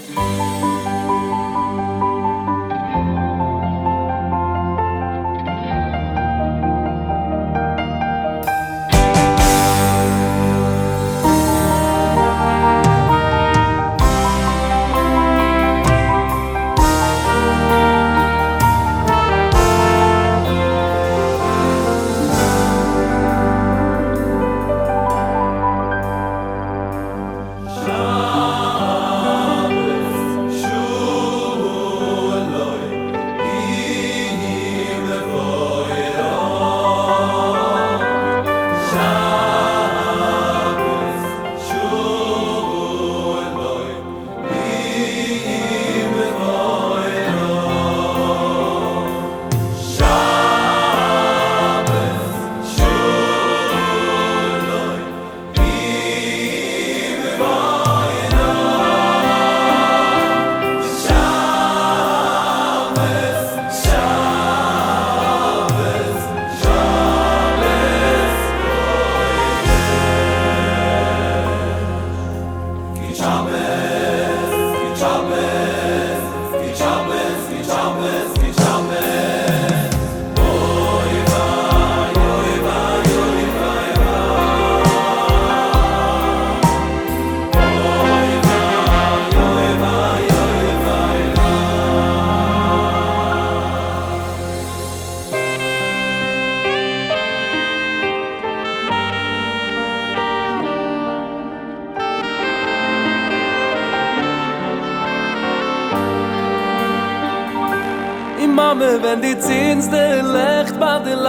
Mama, wenn die Zinste lacht, bei der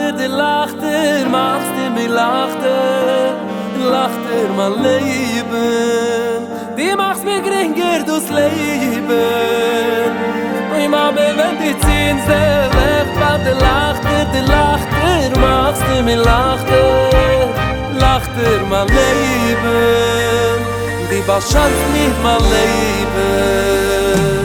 Lachter, machst du mir Lachter mein Leben. Die machst mir geringer durchs Leben. Oi Mama, wenn die Zinste lacht, bei der Lachter, machst du mir Lachter mein Leben. Die beschanzt mir mein Leben.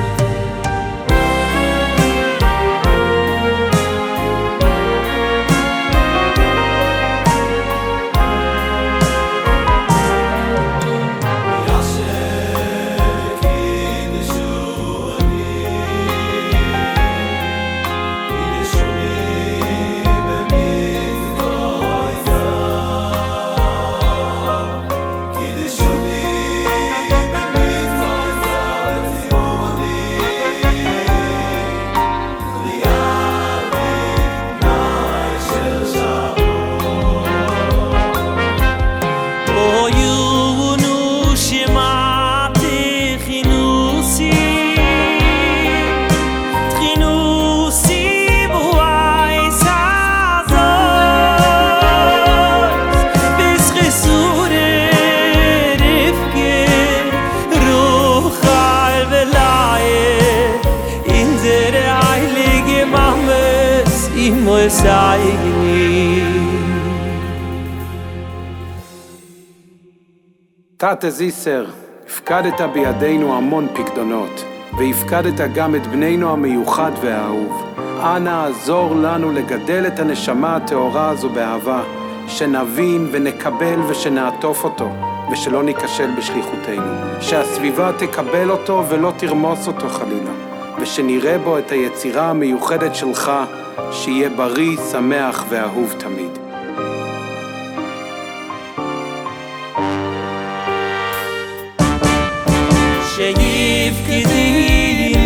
תת זיסר, הפקדת בידינו המון פקדונות, והפקדת גם את בנינו המיוחד והאהוב. אנא עזור לנו לגדל את הנשמה הטהורה הזו באהבה, שנבין ונקבל ושנעטוף אותו, ושלא ניכשל בשליחותנו. שהסביבה תקבל אותו ולא תרמוס אותו חלילה, ושנראה בו את היצירה המיוחדת שלך, שיהיה בריא, שמח ואהוב תמיד.